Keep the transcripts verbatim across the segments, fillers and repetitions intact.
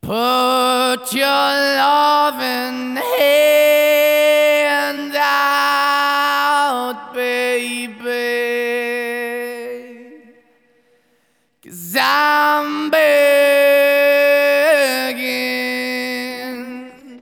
Put your loving hand out, baby, 'cause I'm begging.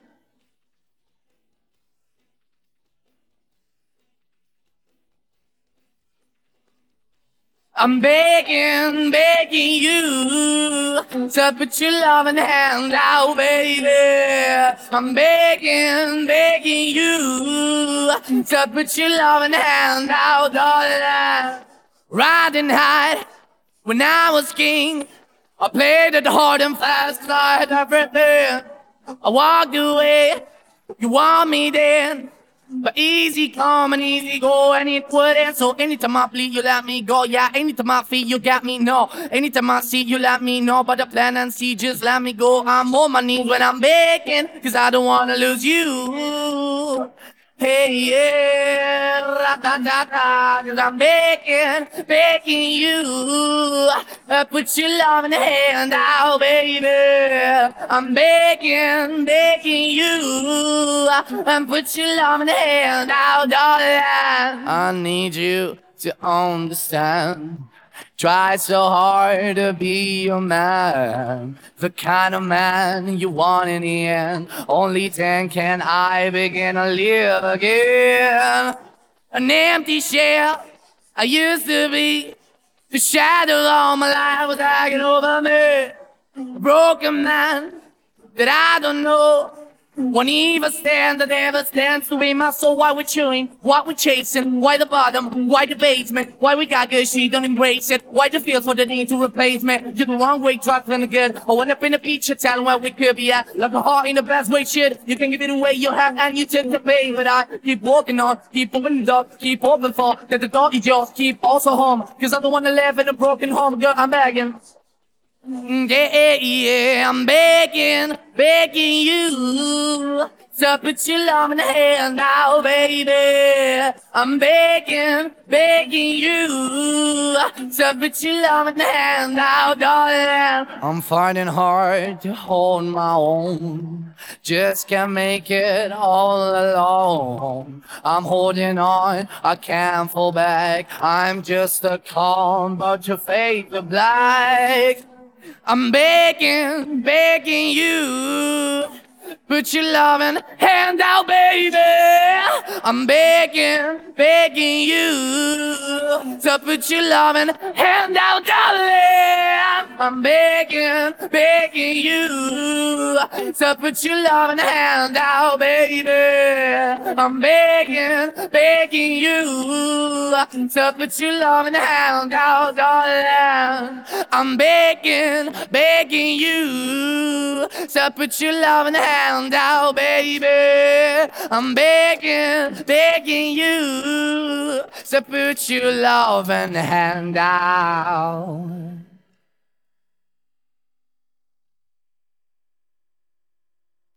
I'm begging, begging you to put your loving hand out, baby. I'm begging, begging you to put your loving hand out, darling. Riding high when I was king, I played it hard and fast, I had everything. I walked away, you want me then. But easy come and easy go, and it wouldn't. So anytime I bleed, you let me go. Yeah, anytime I feel, you got me, no. Anytime I see, you let me know. But the plan and see, just let me go. I'm on my knees when I'm begging, 'cause I don't wanna lose you. Hey, yeah, ra-da-da-da, 'cause I'm begging, begging you uh, put your loving hand out, baby. I'm begging, begging you and put your loving hand out, darling. I need you to understand. Try so hard to be your man, the kind of man you want in the end. Only then can I begin to live again. An empty shell I used to be, the shadow all my life was hanging over me. A broken man that I don't know won't even stand, that ever stands to be my soul. Why we're chewing, what we're chasing, why the bottom, why the basement, why we got good, she don't embrace it, why the feels for the need to replace me. You're the wrong way, try to the good. I went up in the feature, telling where we could be at, like a heart in the best way, shit. You can give it away, you have, and you take the pain. But I keep walking on, keep opening up, keep open for that the dog is yours, keep also home, 'cause I don't wanna live in a broken home, girl, I'm begging. Yeah, yeah, I'm begging, begging you to put your loving hand out, baby. I'm begging, begging you to put your loving hand out, darling. I'm finding hard to hold my own, just can't make it all alone. I'm holding on, I can't fall back. I'm just a calm, but your fate is black. I'm begging, begging you, put your loving hand out, baby. I'm begging, begging you to put your loving hand out, darling. I'm begging, begging you to put your loving hand out, baby. I'm begging, begging you to put your loving hand out, darling. I'm begging, begging you to put your loving hand out, baby. I'm begging, begging you to put your loving hand out.